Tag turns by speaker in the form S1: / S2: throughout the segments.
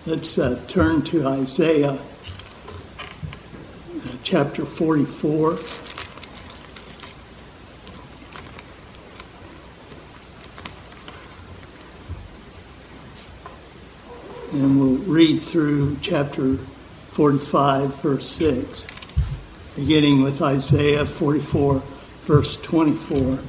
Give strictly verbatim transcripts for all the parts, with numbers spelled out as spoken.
S1: Let's uh, turn to Isaiah uh, chapter forty-four. And we'll read through chapter forty-five, verse six, beginning with Isaiah forty-four, verse twenty-four.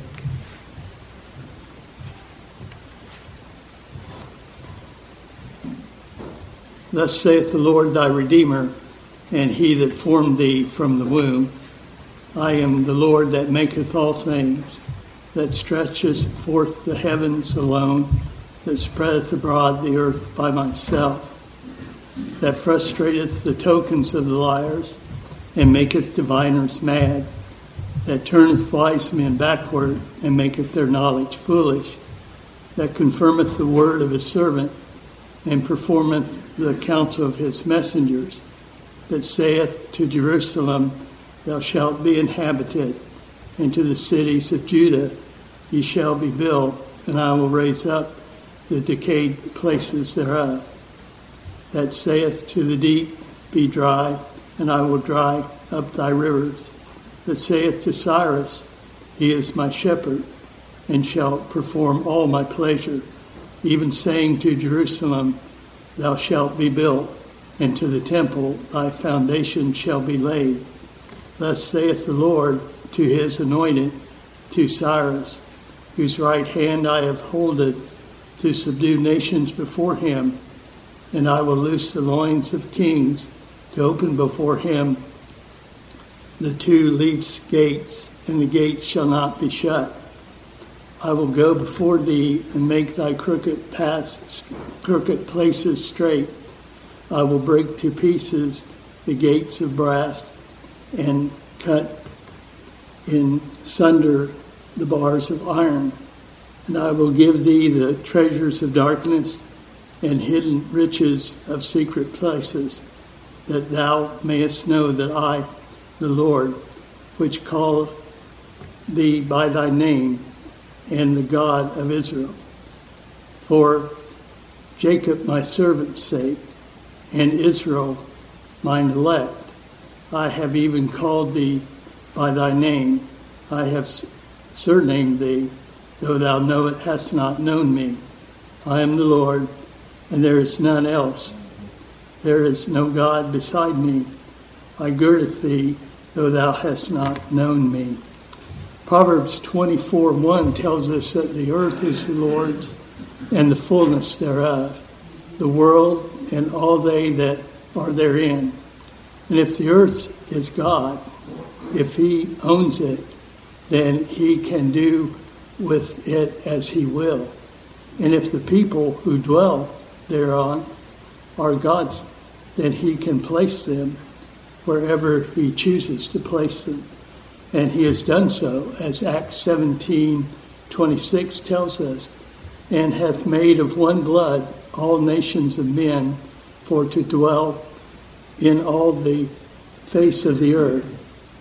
S1: Thus saith the Lord thy Redeemer, and he that formed thee from the womb. I am the Lord that maketh all things, that stretcheth forth the heavens alone, that spreadeth abroad the earth by myself, that frustrateth the tokens of the liars, and maketh diviners mad, that turneth wise men backward, and maketh their knowledge foolish, that confirmeth the word of his servant, and performeth the counsel of his messengers, that saith to Jerusalem, thou shalt be inhabited, and to the cities of Judah ye shall be built, and I will raise up the decayed places thereof. That saith to the deep, be dry, and I will dry up thy rivers. That saith to Cyrus, he is my shepherd, and shall perform all my pleasure, even saying to Jerusalem, thou shalt be built, and to the temple thy foundation shall be laid. Thus saith the Lord to his anointed, to Cyrus, whose right hand I have holded, to subdue nations before him, and I will loose the loins of kings, to open before him the two least gates, and the gates shall not be shut. I will go before thee and make thy crooked paths, crooked places straight. I will break to pieces the gates of brass and cut in sunder the bars of iron. And I will give thee the treasures of darkness and hidden riches of secret places, that thou mayest know that I, the Lord, which call thee by thy name, and the God of Israel. For Jacob my servant's sake, and Israel mine elect, I have even called thee by thy name. I have surnamed thee, though thou know it hast not known me. I am the Lord, and there is none else. There is no God beside me. I girdeth thee, though thou hast not known me. Proverbs twenty-four one tells us that the earth is the Lord's, and the fullness thereof, the world and all they that are therein. And if the earth is God, if he owns it, then he can do with it as he will. And if the people who dwell thereon are God's, then he can place them wherever he chooses to place them. And he has done so, as Acts seventeen twenty-six tells us, and hath made of one blood all nations of men for to dwell in all the face of the earth,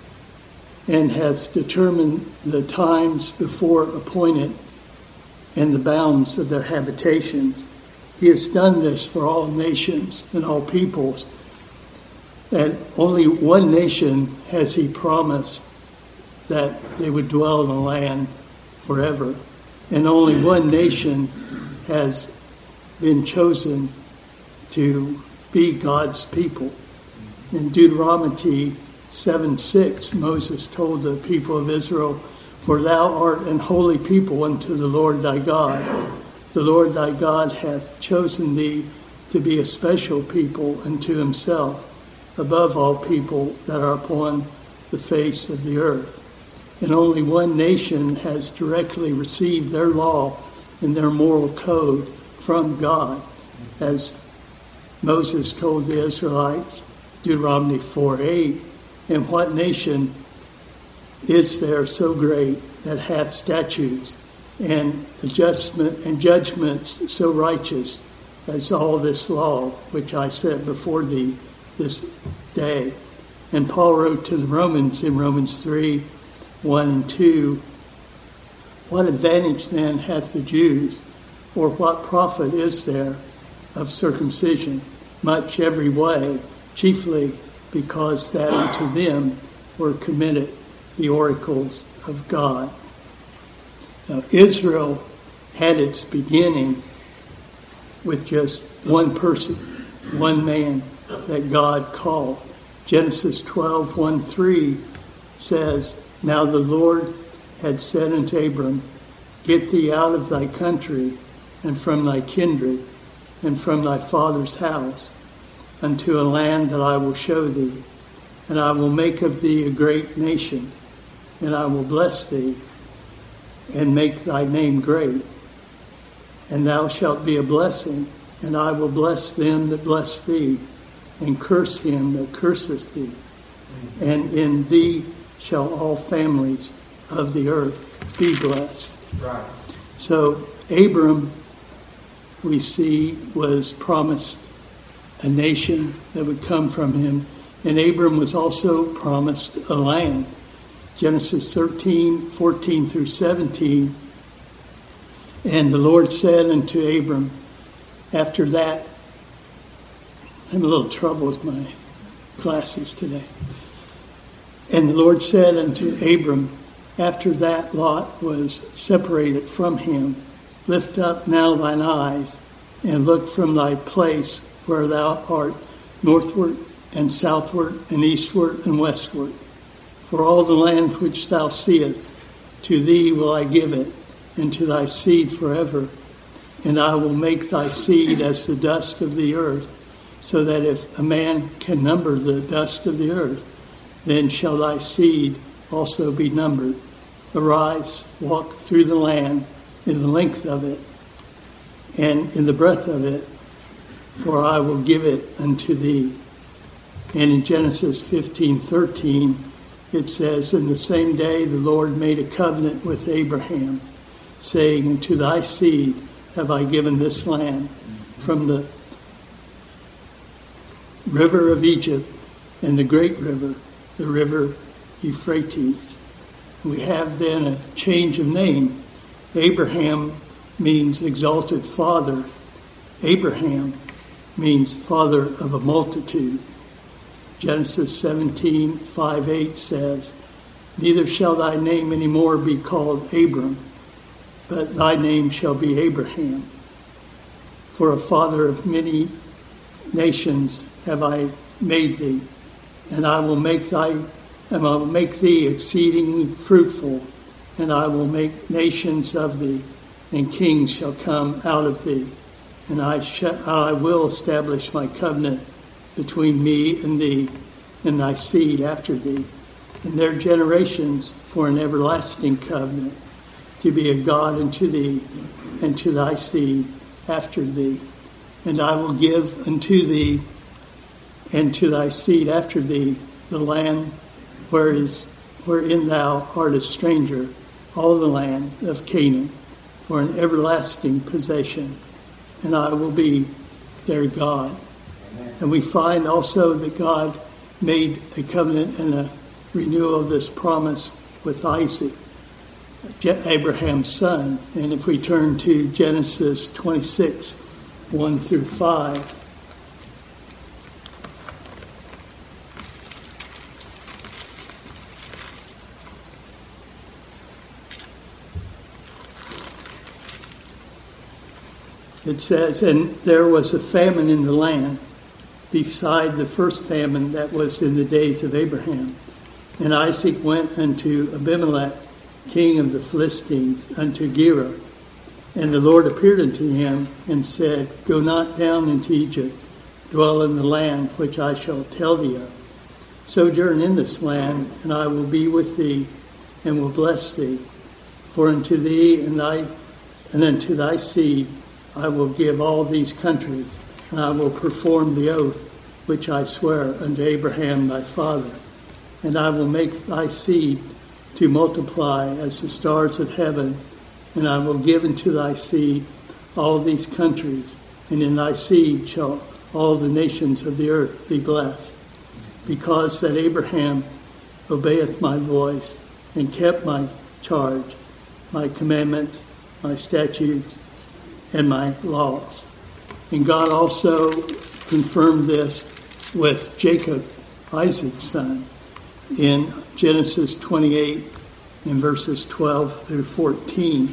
S1: and hath determined the times before appointed and the bounds of their habitations. He has done this for all nations and all peoples, and only one nation has he promised that they would dwell in the land forever. And only one nation has been chosen to be God's people. In Deuteronomy seven six, Moses told the people of Israel, for thou art an holy people unto the Lord thy God. The Lord thy God hath chosen thee to be a special people unto himself, above all people that are upon the face of the earth. And only one nation has directly received their law and their moral code from God, as Moses told the Israelites, Deuteronomy four eight. And what nation is there so great that hath statutes and adjustment and judgments so righteous as all this law which I set before thee this day? And Paul wrote to the Romans in Romans three, one and two, what advantage then hath the Jews, or what profit is there of circumcision? much every way, chiefly because that unto them were committed the oracles of God. Now, Israel had its beginning with just one person, one man that God called. Genesis twelve, one, three says, Now the Lord had said unto Abram, Get thee out of thy country, and from thy kindred, and from thy father's house, unto a land that I will show thee. And I will make of thee a great nation, and I will bless thee, and make thy name great. And thou shalt be a blessing, and I will bless them that bless thee, and curse him that curseth thee. And in thee shall all families of the earth be blessed.
S2: Right.
S1: So Abram, we see, was promised a nation that would come from him. And Abram was also promised a land. Genesis thirteen, fourteen through seventeen. And the Lord said unto Abram, after that, I'm a little trouble with my glasses today. And the Lord said unto Abram, after that Lot was separated from him, Lift up now thine eyes, and look from thy place where thou art, northward and southward and eastward and westward. For all the land which thou seest, to thee will I give it, and to thy seed forever. And I will make thy seed as the dust of the earth, so that if a man can number the dust of the earth, then shall thy seed also be numbered. Arise, walk through the land in the length of it, and in the breadth of it, for I will give it unto thee. And in Genesis fifteen thirteen, it says, In the same day the Lord made a covenant with Abraham, saying, Unto thy seed have I given this land, from the river of Egypt and the great river, the river Euphrates. We have then a change of name. Abraham means exalted father. Abraham means father of a multitude. Genesis seventeen, five, eight says, Neither shall thy name any more be called Abram, but thy name shall be Abraham. For a father of many nations have I made thee, and I will make thy and I will make thee exceedingly fruitful, and I will make nations of thee, and kings shall come out of thee. And I shall, I will establish my covenant between me and thee, and thy seed after thee, and their generations for an everlasting covenant, to be a God unto thee, and to thy seed after thee. And I will give unto thee, and to thy seed after thee, the land where is, wherein thou art a stranger, all the land of Canaan, for an everlasting possession, and I will be their God. Amen. And we find also that God made a covenant and a renewal of this promise with Isaac, Abraham's son. And if we turn to Genesis twenty-six, one through five, it says, And there was a famine in the land, beside the first famine that was in the days of Abraham. And Isaac went unto Abimelech, king of the Philistines, unto Gerar. And the Lord appeared unto him, and said, Go not down into Egypt, dwell in the land which I shall tell thee of. Sojourn in this land, and I will be with thee, and will bless thee. For unto thee and thy and unto thy seed I will give all these countries, and I will perform the oath which I swear unto Abraham thy father. And I will make thy seed to multiply as the stars of heaven, and I will give unto thy seed all these countries, and in thy seed shall all the nations of the earth be blessed. Because that Abraham obeyeth my voice, and kept my charge, my commandments, my statutes, and my laws. And God also confirmed this with Jacob, Isaac's son, in Genesis twenty-eight in verses twelve through fourteen.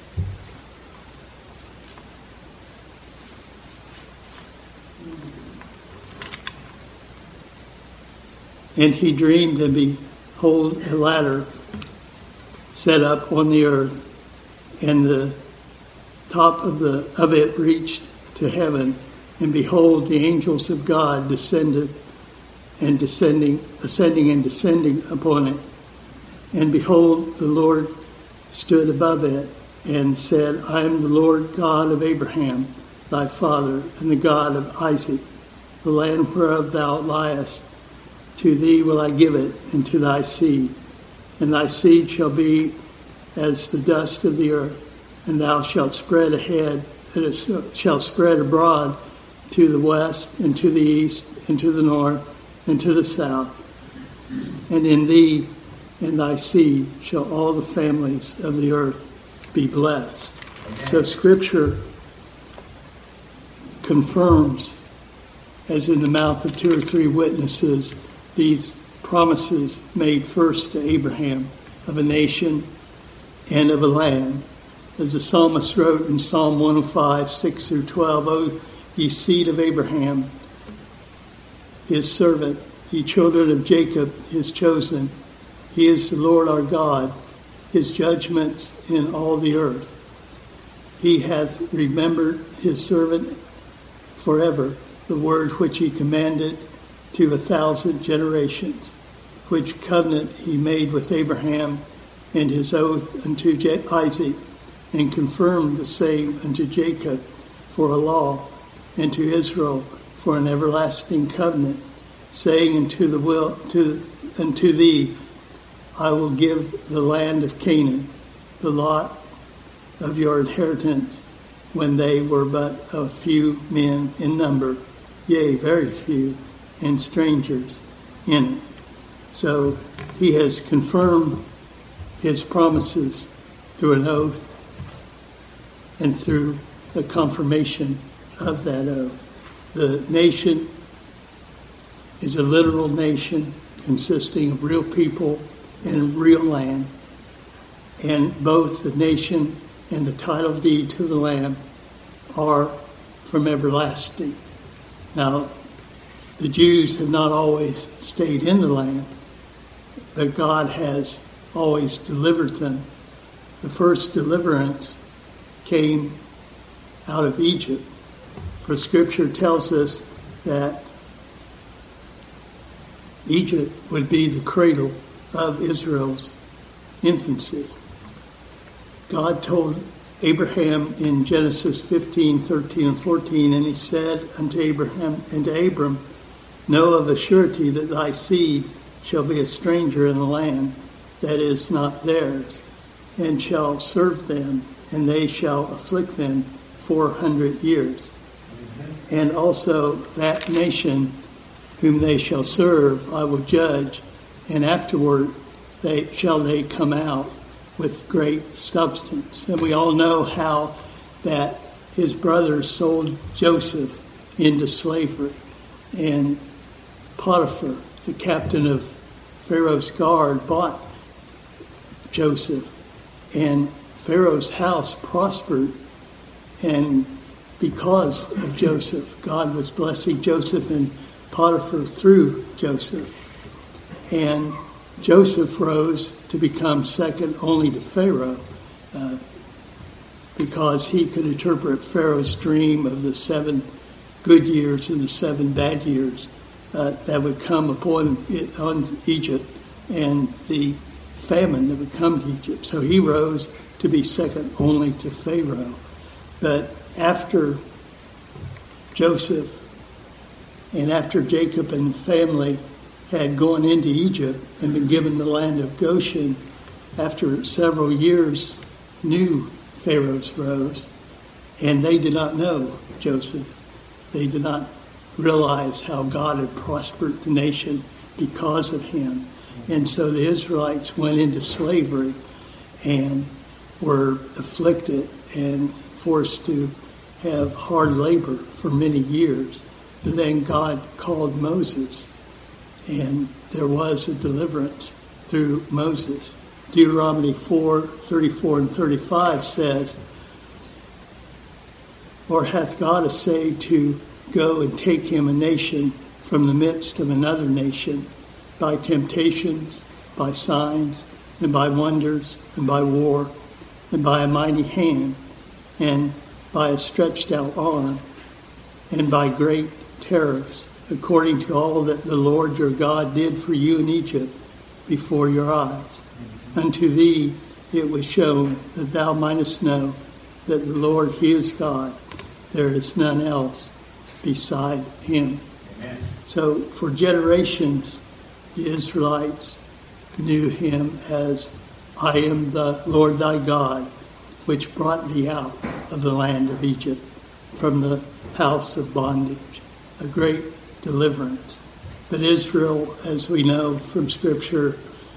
S1: And he dreamed, and behold, a ladder set up on the earth, and the top of the of it reached to heaven, and behold, the angels of God descended and descending, ascending and descending upon it. And behold, the Lord stood above it and said, I am the Lord God of Abraham, thy father, and the God of Isaac. The land whereof thou liest, to thee will I give it, and to thy seed. And thy seed shall be as the dust of the earth, and thou shalt spread ahead, and it shall spread abroad to the west, and to the east, and to the north, and to the south. And in thee and thy seed shall all the families of the earth be blessed. Okay. So Scripture confirms, as in the mouth of two or three witnesses, these promises made first to Abraham of a nation and of a land. As the psalmist wrote in Psalm one oh five, six through twelve, O ye seed of Abraham, his servant, ye children of Jacob, his chosen. He is the Lord our God, his judgments in all the earth. He hath remembered his servant forever, the word which he commanded to a thousand generations, which covenant he made with Abraham and his oath unto Isaac, and confirmed the same unto Jacob for a law, and to Israel for an everlasting covenant, saying unto the will to unto thee, I will give the land of Canaan, the lot of your inheritance, when they were but a few men in number, yea, very few, and strangers in it. So he has confirmed his promises through an oath and through the confirmation of that oath. The nation is a literal nation consisting of real people and real land, and both the nation and the title deed to the land are from everlasting. Now, the Jews have not always stayed in the land, but God has always delivered them. The first deliverance came out of Egypt, for Scripture tells us that Egypt would be the cradle of Israel's infancy. God told Abraham in Genesis fifteen, thirteen, and fourteen, and he said unto Abraham and to Abram, know of a surety that thy seed shall be a stranger in the land that is not theirs, and shall serve them, and they shall afflict them four hundred years. Mm-hmm. And also that nation whom they shall serve I will judge, and afterward they shall they come out with great substance. And we all know how that his brothers sold Joseph into slavery, and Potiphar, the captain of Pharaoh's guard, bought Joseph, and Pharaoh's house prospered, and because of Joseph, God was blessing Joseph and Potiphar through Joseph. And Joseph rose to become second only to Pharaoh uh, because he could interpret Pharaoh's dream of the seven good years and the seven bad years uh, that would come upon it, on Egypt, and the famine that would come to Egypt. So he rose to be second only to Pharaoh. But after Joseph and after Jacob and family had gone into Egypt and been given the land of Goshen, after several years, new pharaohs rose, and they did not know Joseph. They did not realize how God had prospered the nation because of him. And so the Israelites went into slavery and were afflicted and forced to have hard labor for many years. But then God called Moses, and there was a deliverance through Moses. Deuteronomy four, thirty-four and thirty-five says, or hath God essayed to go and take him a nation from the midst of another nation, by temptations, by signs, and by wonders, and by war, and by a mighty hand, and by a stretched out arm, and by great terrors, according to all that the Lord your God did for you in Egypt before your eyes. Unto thee it was shown that thou mightest know that the Lord, he is God. There is none else beside him. Amen. So for generations, the Israelites knew him as, I am the Lord thy God, which brought thee out of the land of Egypt, from the house of bondage. A great deliverance. But Israel, as we know from Scripture,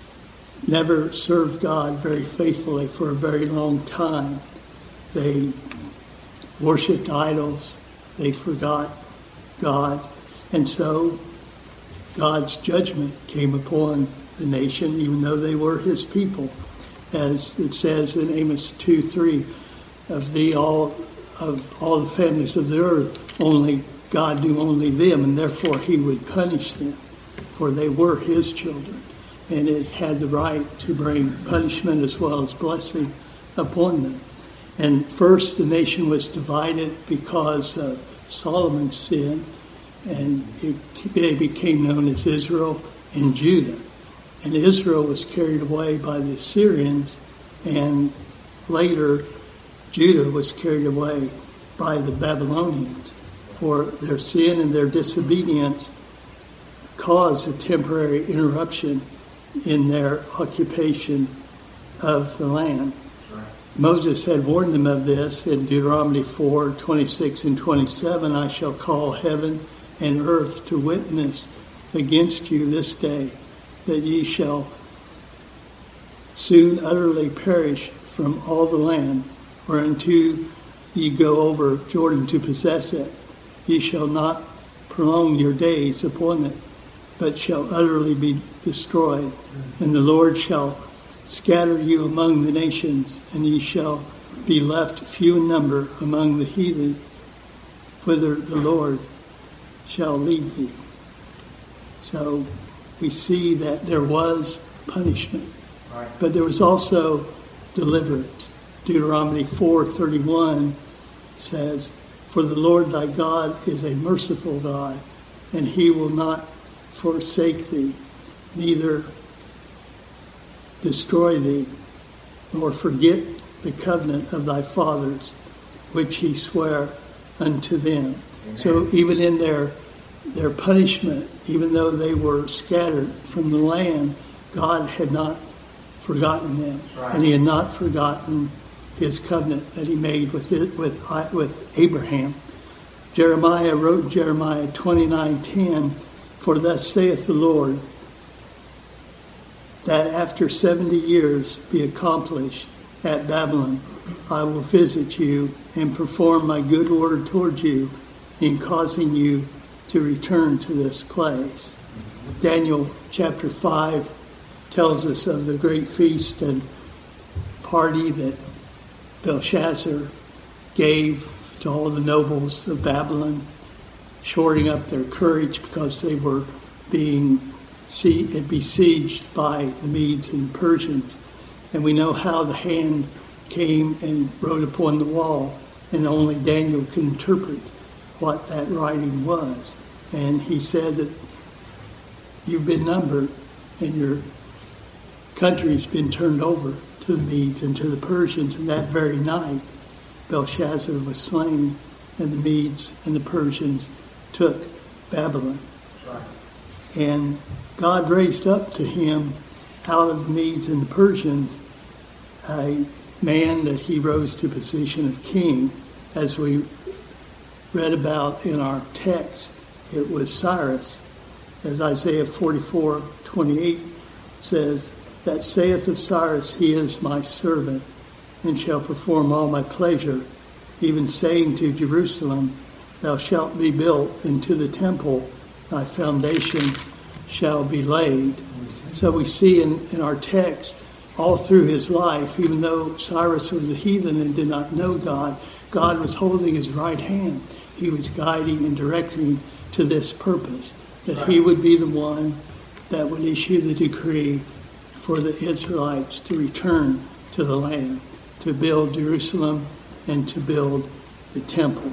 S1: never served God very faithfully for a very long time. They worshipped idols. They forgot God. And so God's judgment came upon the nation, even though they were his people. As it says in Amos two three, of thee all of all the families of the earth, only God knew only them, and therefore he would punish them, for they were his children. And it had the right to bring punishment as well as blessing upon them. And first the nation was divided because of Solomon's sin, and it, they became known as Israel and Judah. And Israel was carried away by the Assyrians, and later Judah was carried away by the Babylonians. For their sin and their disobedience caused a temporary interruption in their occupation of the land. Right. Moses had warned them of this in Deuteronomy four, twenty-six and twenty-seven. I shall call heaven and earth to witness against you this day, that ye shall soon utterly perish from all the land, whereunto ye go over Jordan to possess it. Ye shall not prolong your days upon it, but shall utterly be destroyed. And the Lord shall scatter you among the nations, and ye shall be left few in number among the heathen, whither the Lord shall lead thee. So we see that there was punishment, right, but there was also deliverance. Deuteronomy four thirty-one says, for the Lord thy God is a merciful God, and he will not forsake thee, neither destroy thee, nor forget the covenant of thy fathers, which he sware unto them. Amen. So even in their their punishment, even though they were scattered from the land, God had not forgotten them. Right. And he had not forgotten his covenant that he made with it, with with Abraham. Jeremiah wrote in Jeremiah twenty-nine ten, for thus saith the Lord, that after seventy years be accomplished at Babylon, I will visit you and perform my good word toward you in causing you to return to this place. Daniel chapter five tells us of the great feast and party that Belshazzar gave to all the nobles of Babylon, shoring up their courage because they were being besieged by the Medes and Persians. And we know how the hand came and wrote upon the wall, and only Daniel could interpret what that writing was. And he said that you've been numbered and your country's been turned over to the Medes and to the Persians. And that very night, Belshazzar was slain, and the Medes and the Persians took Babylon. Right. And God raised up to him out of the Medes and the Persians a man that he rose to position of king. As we read about in our text, it was Cyrus. As Isaiah forty-four twenty-eight says, that saith of Cyrus, he is my servant, and shall perform all my pleasure, even saying to Jerusalem, thou shalt be built, and to the temple thy foundation shall be laid. So we see in, in our text, all through his life, even though Cyrus was a heathen and did not know God, God was holding his right hand. He was guiding and directing to this purpose, that he would be the one that would issue the decree for the Israelites to return to the land, to build Jerusalem and to build the temple.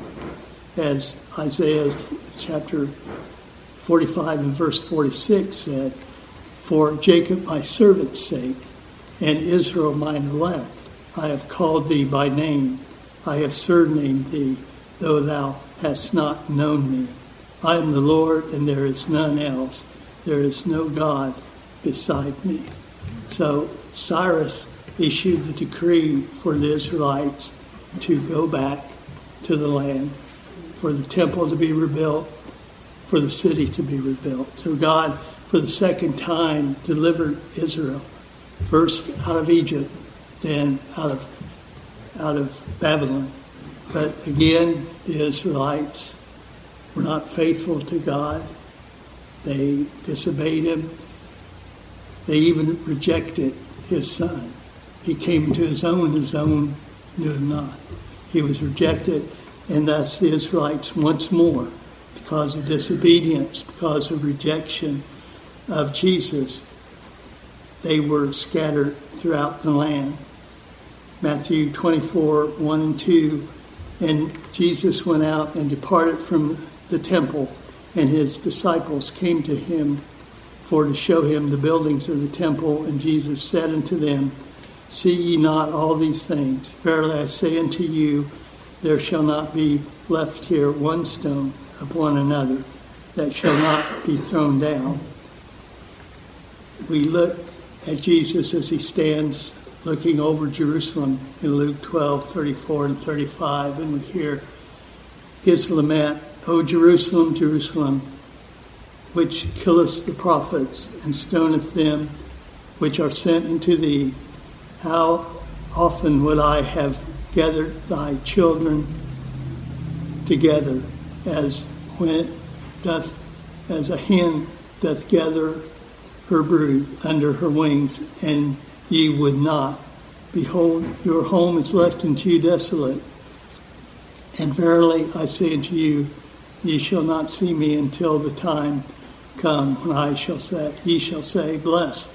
S1: As Isaiah chapter forty-five and verse forty-six said, for Jacob my servant's sake, and Israel mine elect, I have called thee by name. I have surnamed thee, though thou hast not known me. I am the Lord, and there is none else. There is no God beside me. So Cyrus issued the decree for the Israelites to go back to the land, for the temple to be rebuilt, for the city to be rebuilt. So God, for the second time, delivered Israel, first out of Egypt, then out of out of Babylon. But again, the Israelites were not faithful to God. They disobeyed him. They even rejected his son. He came to his own, his own knew him not. He was rejected, and thus the Israelites once more, because of disobedience, because of rejection of Jesus, they were scattered throughout the land. Matthew twenty-four, one and two, and Jesus went out and departed from the temple, and his disciples came to him for to show him the buildings of the temple. And Jesus said unto them, see ye not all these things? Verily I say unto you, there shall not be left here one stone upon another that shall not be thrown down. We look at Jesus as he stands looking over Jerusalem in Luke twelve, thirty-four and thirty-five, and we hear his lament, O Jerusalem, Jerusalem, which killest the prophets and stoneth them which are sent unto thee. How often would I have gathered thy children together, as when doth as a hen doth gather her brood under her wings, and ye would not. Behold, your home is left unto you desolate. And verily I say unto you, ye shall not see me until the time come when I shall say, ye shall say, blessed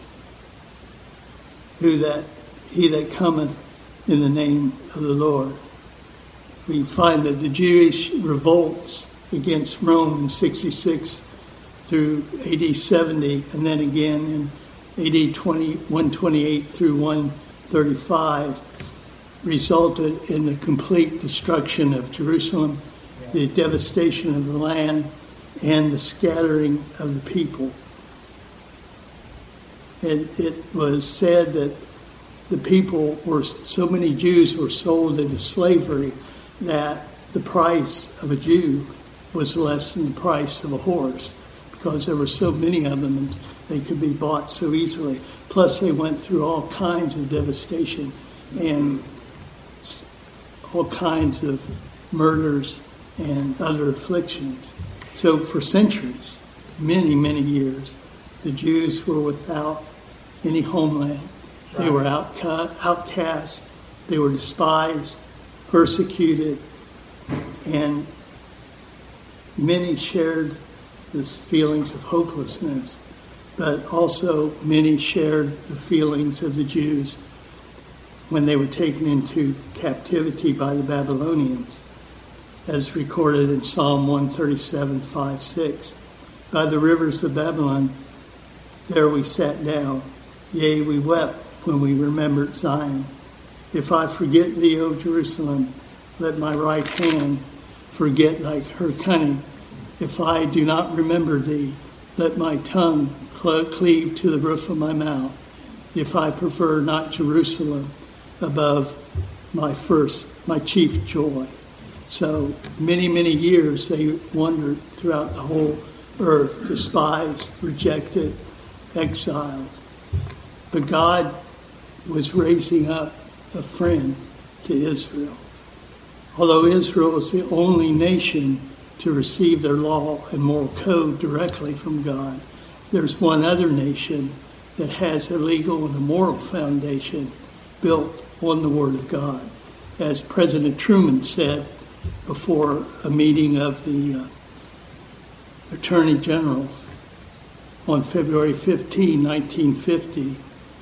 S1: who that he that cometh in the name of the Lord. We find that the Jewish revolts against Rome in sixty-six through A D seventy, and then again in A D one twenty-eight through one thirty-five, resulted in the complete destruction of Jerusalem, the devastation of the land, and the scattering of the people. And it was said that the people were, so many Jews were sold into slavery that the price of a Jew was less than the price of a horse, because there were so many of them and they could be bought so easily. Plus they went through all kinds of devastation and all kinds of murders and other afflictions. So for centuries, many, many years, the Jews were without any homeland. They were outcut, outcast, they were despised, persecuted, and many shared this feelings of hopelessness, but also many shared the feelings of the Jews when they were taken into captivity by the Babylonians, as recorded in Psalm one thirty-seven, five, six. By the rivers of Babylon, there we sat down. Yea, we wept when we remembered Zion. If I forget thee, O Jerusalem, let my right hand forget thy her cunning. If I do not remember thee, let my tongue cleave to the roof of my mouth. If I prefer not Jerusalem above my first, my chief joy. So many, many years they wandered throughout the whole earth, despised, rejected, exiled. But God was raising up a friend to Israel. Although Israel is the only nation to receive their law and moral code directly from God, there's one other nation that has a legal and a moral foundation built on the Word of God. As President Truman said before a meeting of the uh, Attorney General on February fifteenth, nineteen fifty,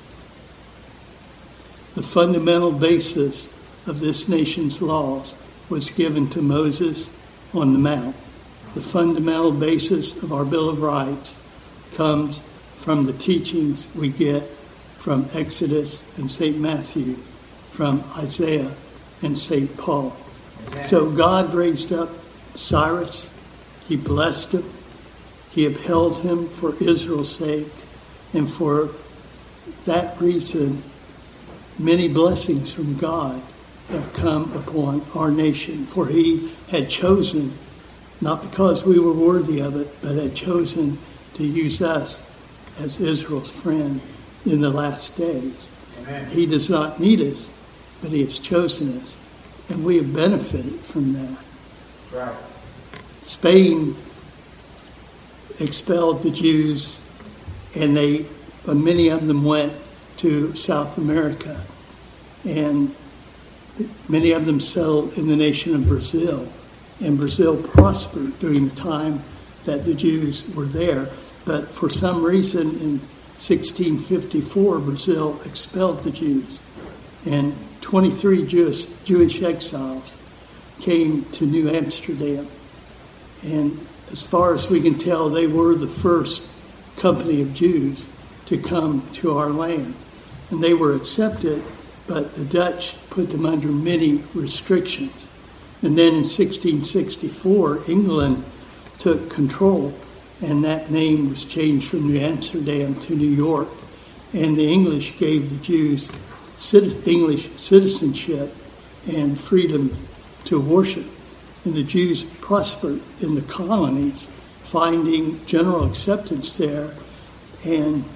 S1: the fundamental basis of this nation's laws was given to Moses on the Mount. The fundamental basis of our Bill of Rights comes from the teachings we get from Exodus and Saint Matthew, from Isaiah and Saint Paul. Amen. So God raised up Cyrus. He blessed him. He upheld him for Israel's sake. And for that reason, many blessings from God have come upon our nation. For he had chosen, not because we were worthy of it, but had chosen to use us as Israel's friend in the last days. Amen. He does not need us, but he has chosen us. And we have benefited from that. Right. Spain expelled the Jews, and they, uh, many of them went to South America. And many of them settled in the nation of Brazil. And Brazil prospered during the time that the Jews were there. But for some reason, in sixteen fifty-four, Brazil expelled the Jews. And twenty-three Jewish, Jewish exiles came to New Amsterdam. And as far as we can tell, they were the first company of Jews to come to our land. And they were accepted, but the Dutch put them under many restrictions. And then in sixteen sixty-four, England took control, and that name was changed from New Amsterdam to New York. And the English gave the Jews English citizenship and freedom to worship. And the Jews prospered in the colonies, finding general acceptance there. And,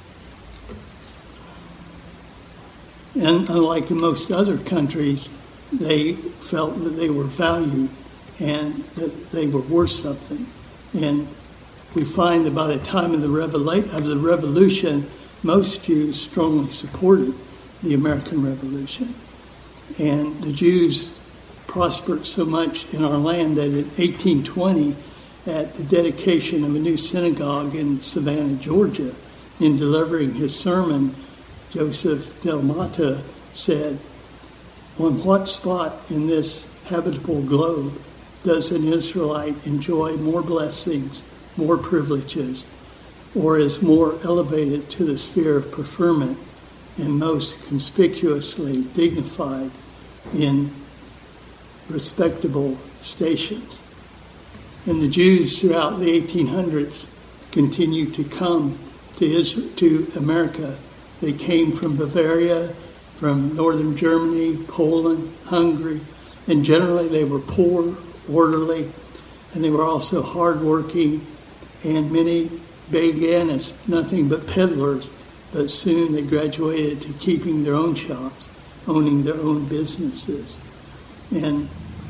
S1: and unlike in most other countries, they felt that they were valued and that they were worth something. And we find that by the time of the, revela- of the Revolution, most Jews strongly supported the American Revolution. And the Jews prospered so much in our land that in eighteen twenty, at the dedication of a new synagogue in Savannah, Georgia, in delivering his sermon, Joseph Del Mata said, "On what spot in this habitable globe does an Israelite enjoy more blessings, more privileges, or is more elevated to the sphere of preferment and most conspicuously dignified in respectable stations?" And the Jews throughout the eighteen hundreds continued to come to Israel, to America. They came from Bavaria, from northern Germany, Poland, Hungary, and generally they were poor, orderly, and they were also hardworking, and many began as nothing but peddlers, but soon they graduated to keeping their own shops, owning their own businesses. And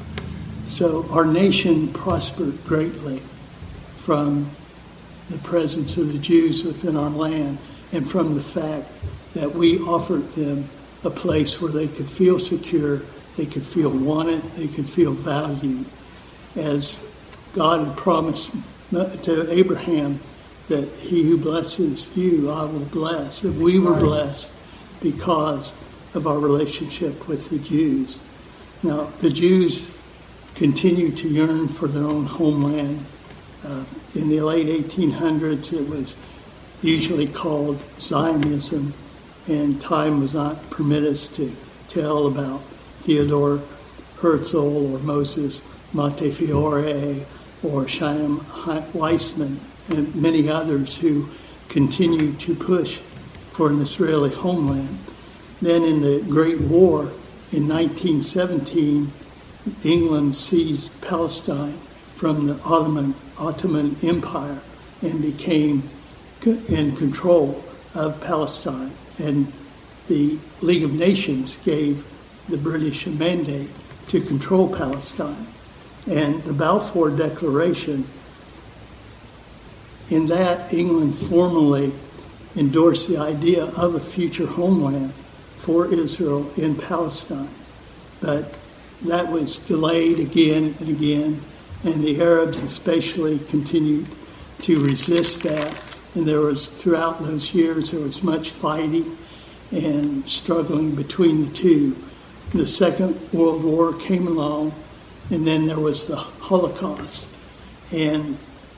S1: so our nation prospered greatly from the presence of the Jews within our land and from the fact that we offered them a place where they could feel secure, they could feel wanted, they could feel valued. As God had promised to Abraham that he who blesses you, I will bless. And we were blessed because of our relationship with the Jews. Now, the Jews continued to yearn for their own homeland. Uh, in the late eighteen hundreds, it was usually called Zionism, and time was not permit us to tell about Theodore Herzl or Moses Montefiore or Chaim Weizmann and many others who continued to push for an Israeli homeland. Then in the Great War in nineteen seventeen, England seized Palestine from the Ottoman, Ottoman Empire and became in control of Palestine. And the League of Nations gave the British a mandate to control Palestine. And the Balfour Declaration, in that England formally endorsed the idea of a future homeland for Israel in Palestine. But that was delayed again and again, and the Arabs especially continued to resist that. And there was, throughout those years, there was much fighting and struggling between the two. The Second World War came along, and then there was the Holocaust. And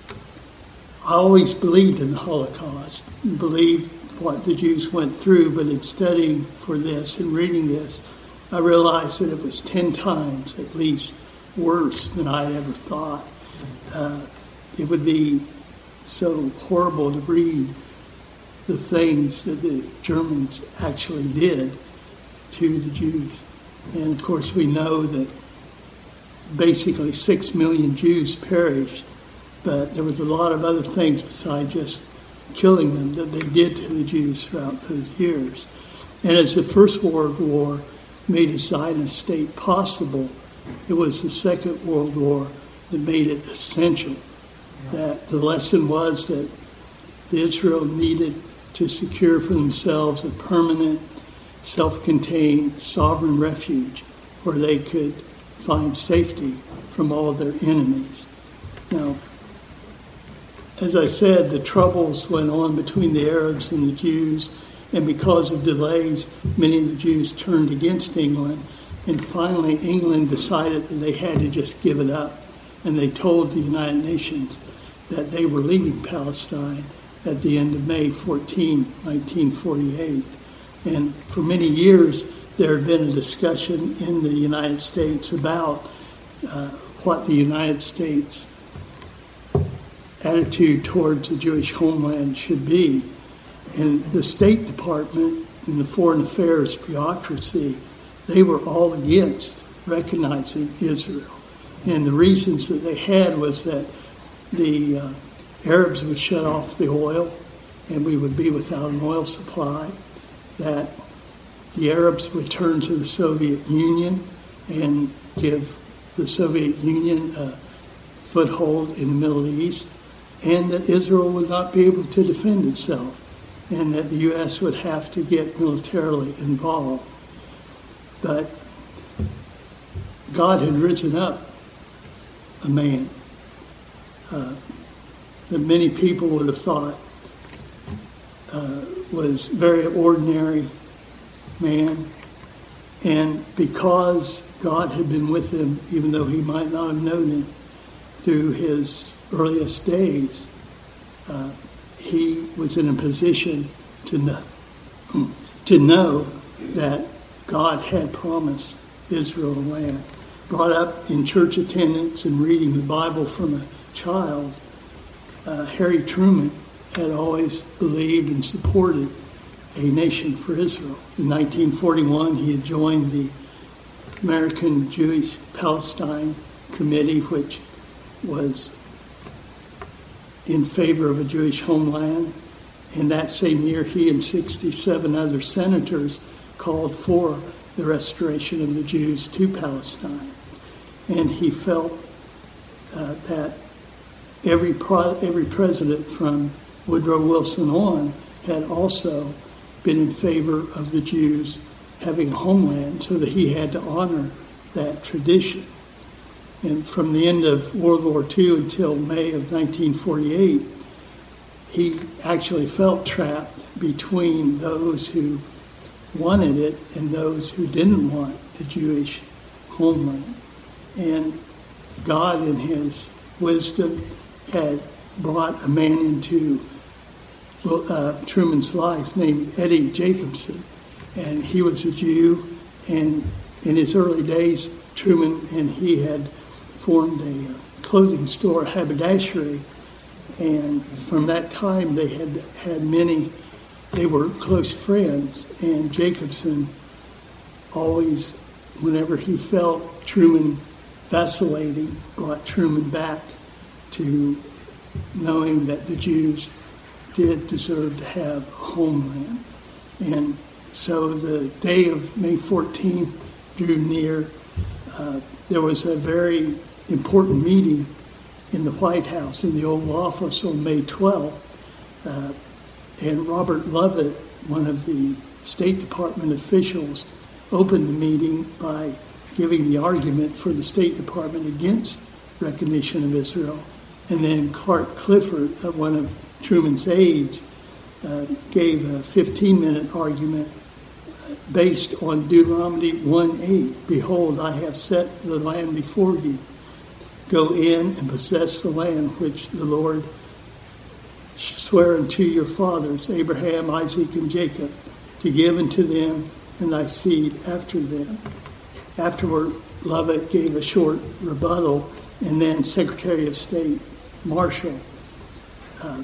S1: I always believed in the Holocaust, believed what the Jews went through, but in studying for this and reading this, I realized that it was ten times at least worse than I had ever thought. Uh, it would be so horrible to read the things that the Germans actually did to the Jews. And of course we know that basically six million Jews perished, but there was a lot of other things besides just killing them that they did to the Jews throughout those years. And as the First World War made a Zionist state possible, it was the Second World War that made it essential. That the lesson was that Israel needed to secure for themselves a permanent, self-contained, sovereign refuge where they could find safety from all of their enemies. Now, as I said, the troubles went on between the Arabs and the Jews, and because of delays, many of the Jews turned against England, and finally England decided that they had to just give it up, and they told the United Nations that they were leaving Palestine at the end of May fourteenth, nineteen forty-eight. And for many years, there had been a discussion in the United States about uh, what the United States attitude towards the Jewish homeland should be. And the State Department and the Foreign Affairs bureaucracy, they were all against recognizing Israel. And the reasons that they had was that the uh, Arabs would shut off the oil and we would be without an oil supply, that the Arabs would turn to the Soviet Union and give the Soviet Union a foothold in the Middle East, and that Israel would not be able to defend itself, and that the U S would have to get militarily involved. But God had risen up a man uh, that many people would have thought uh, was very ordinary man, and because God had been with him, even though he might not have known him through his earliest days, uh, he was in a position to know, to know that God had promised Israel a land. Brought up in church attendance and reading the Bible from a child, uh, Harry Truman had always believed and supported a nation for Israel. In nineteen forty-one, he had joined the American Jewish Palestine Committee, which was in favor of a Jewish homeland. And that same year, he and sixty-seven other senators called for the restoration of the Jews to Palestine. And he felt uh, that every pro- every president from Woodrow Wilson on had also been in favor of the Jews having a homeland, so that he had to honor that tradition. And from the end of World War Two until May of nineteen forty-eight, he actually felt trapped between those who wanted it and those who didn't want the Jewish homeland. And God, in his wisdom, had brought a man into uh, Truman's life named Eddie Jacobson. And he was a Jew, and in his early days, Truman and he had formed a clothing store, haberdashery, and from that time they had had many, they were close friends, and Jacobson always, whenever he felt Truman vacillating, brought Truman back to knowing that the Jews did deserve to have a homeland. And so the day of May fourteenth drew near. uh, there was a very important meeting in the White House in the Oval Office on May twelfth, uh, and Robert Lovett, one of the State Department officials, opened the meeting by giving the argument for the State Department against recognition of Israel. And then Clark Clifford, uh, one of Truman's aides, uh, gave a fifteen-minute argument based on Deuteronomy one eight. Behold, I have set the land before you. Go in and possess the land which the Lord sware unto your fathers, Abraham, Isaac, and Jacob, to give unto them and thy seed after them. Afterward, Lovett gave a short rebuttal, and then Secretary of State Marshall uh,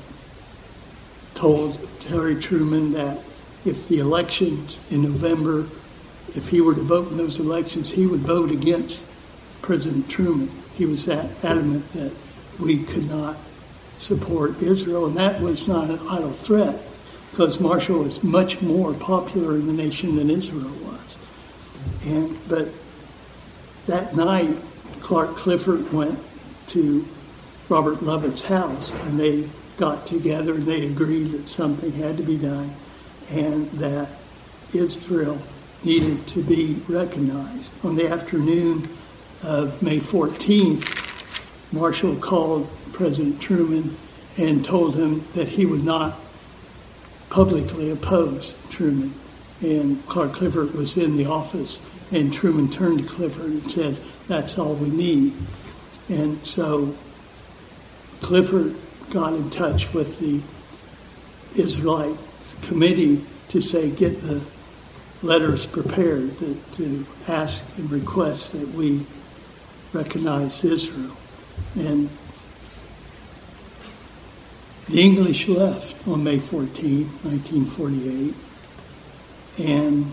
S1: told Harry Truman that if the elections in November, if he were to vote in those elections, he would vote against President Truman. He was that adamant that we could not support Israel, and that was not an idle threat, because Marshall was much more popular in the nation than Israel was. And but that night, Clark Clifford went to Robert Lovett's house, and they got together and they agreed that something had to be done and that Israel needed to be recognized. On the afternoon of May fourteenth, Marshall called President Truman and told him that he would not publicly oppose Truman. And Clark Clifford was in the office, and Truman turned to Clifford and said, that's all we need. And so Clifford got in touch with the Israelite committee to say, get the letters prepared to, to ask and request that we recognize Israel. And the English left on May fourteenth, nineteen forty-eight, and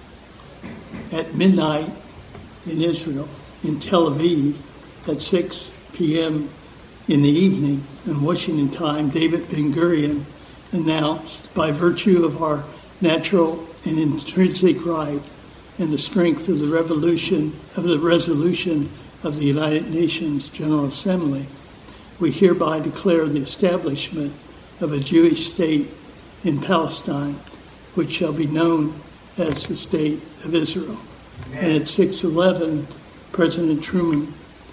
S1: at midnight in Israel, in Tel Aviv, at six p.m. in the evening, in Washington time, David Ben-Gurion announced, by virtue of our natural and intrinsic right and the strength of the revolution of the resolution of the United Nations General Assembly, we hereby declare the establishment of a Jewish state in Palestine, which shall be known as the State of Israel. Amen. And at six eleven, President Truman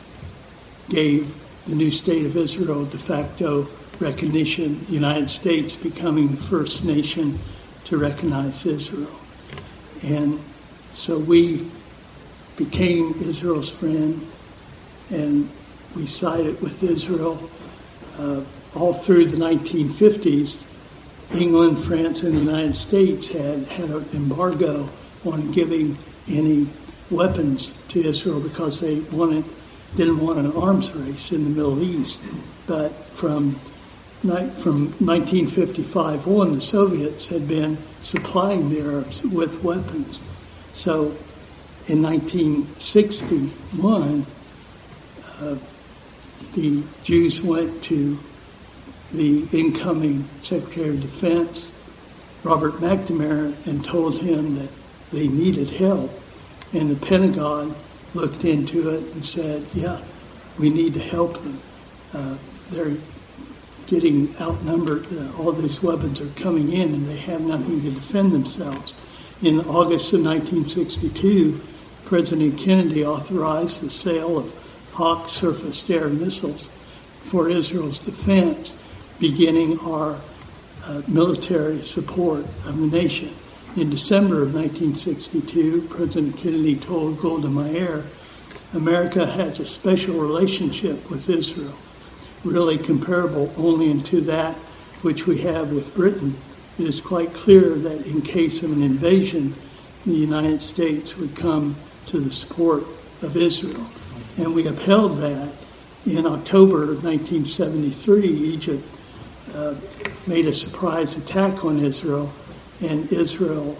S1: gave the new State of Israel de facto recognition, the United States becoming the first nation to recognize Israel. And so we became Israel's friend, and we sided with Israel. Uh, all through the nineteen fifties, England, France, and the United States had had an embargo on giving any weapons to Israel because they wanted, didn't want an arms race in the Middle East. But from, from nineteen fifty-five on, the Soviets had been supplying the Arabs with weapons. So in nineteen sixty-one, uh, the Jews went to the incoming Secretary of Defense, Robert McNamara, and told him that they needed help. And the Pentagon looked into it and said, yeah, we need to help them. Uh, they're getting outnumbered. Uh, all these weapons are coming in, and they have nothing to defend themselves. In August of nineteen sixty-two, President Kennedy authorized the sale of Hawk surface-to-air missiles for Israel's defense, beginning our uh, military support of the nation. In December of nineteen sixty-two, President Kennedy told Golda Meir, America has a special relationship with Israel, really comparable only to that which we have with Britain. It is quite clear that in case of an invasion, the United States would come to the support of Israel. And we upheld that. In October of nineteen seventy-three, Egypt uh, made a surprise attack on Israel, and Israel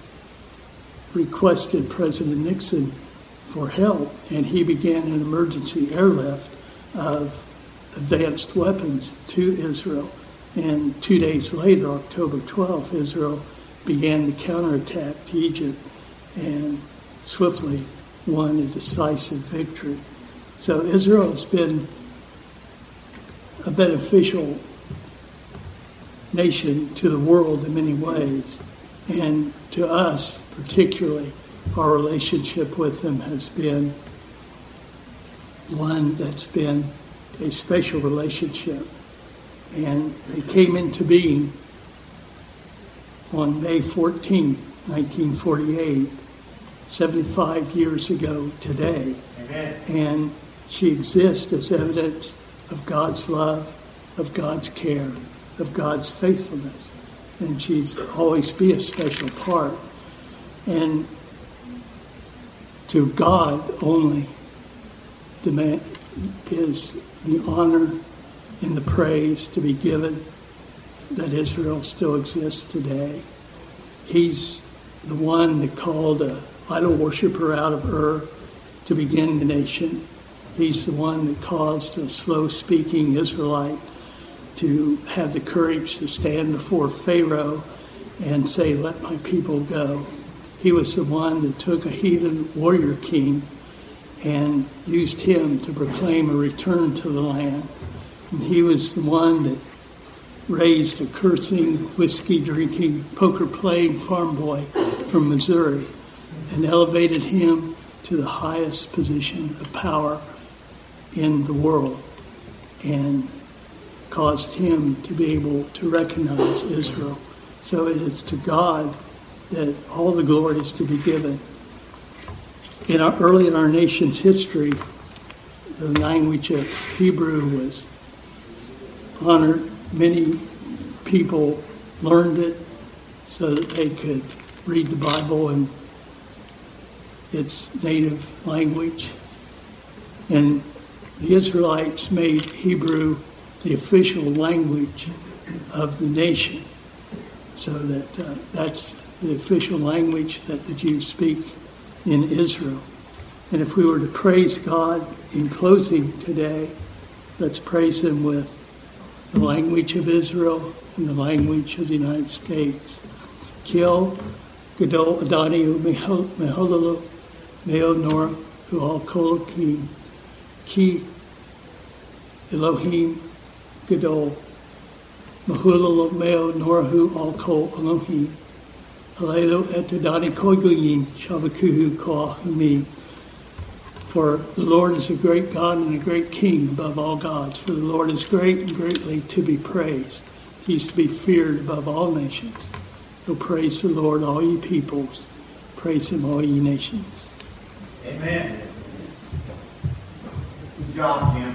S1: requested President Nixon for help, and he began an emergency airlift of advanced weapons to Israel. And two days later, October twelfth, Israel began the counterattack to Egypt and swiftly won a decisive victory. So Israel has been a beneficial nation to the world in many ways, and to us particularly, our relationship with them has been one that's been a special relationship. And they came into being on May fourteenth, nineteen forty-eight, seventy-five years ago today.
S2: Amen.
S1: And she exists as evidence of God's love, of God's care, of God's faithfulness. And she's always be a special part. And to God only demand is the honor and the praise to be given that Israel still exists today. He's the one that called an idol worshiper out of Ur to begin the nation. He's the one that caused a slow-speaking Israelite to have the courage to stand before Pharaoh and say, "Let my people go." He was the one that took a heathen warrior king and used him to proclaim a return to the land. And he was the one that raised a cursing, whiskey-drinking, poker-playing farm boy from Missouri and elevated him to the highest position of power in the world and caused him to be able to recognize Israel. So it is to God that all the glory is to be given. In our, early in our nation's history, the language of Hebrew was honored. Many people learned it so that they could read the Bible in its native language. And the Israelites made Hebrew the official language of the nation, so that uh, that's the official language that the Jews speak in Israel. And if we were to praise God in closing today, let's praise him with the language of Israel and the language of the United States. Kil Gadol Adani Mehololo Meo Nor Hual Kolokim Ki Elohim Gadol Mahulolo Meo Norhu Al Kol Elohim Halelo Et Adani Kogoyim Shavakuhu Kohumi. For the Lord is a great God and a great King above all gods. For the Lord is great and greatly to be praised. He's to be feared above all nations. So praise the Lord, all ye peoples. Praise him, all ye nations.
S2: Amen. Good job, Jim.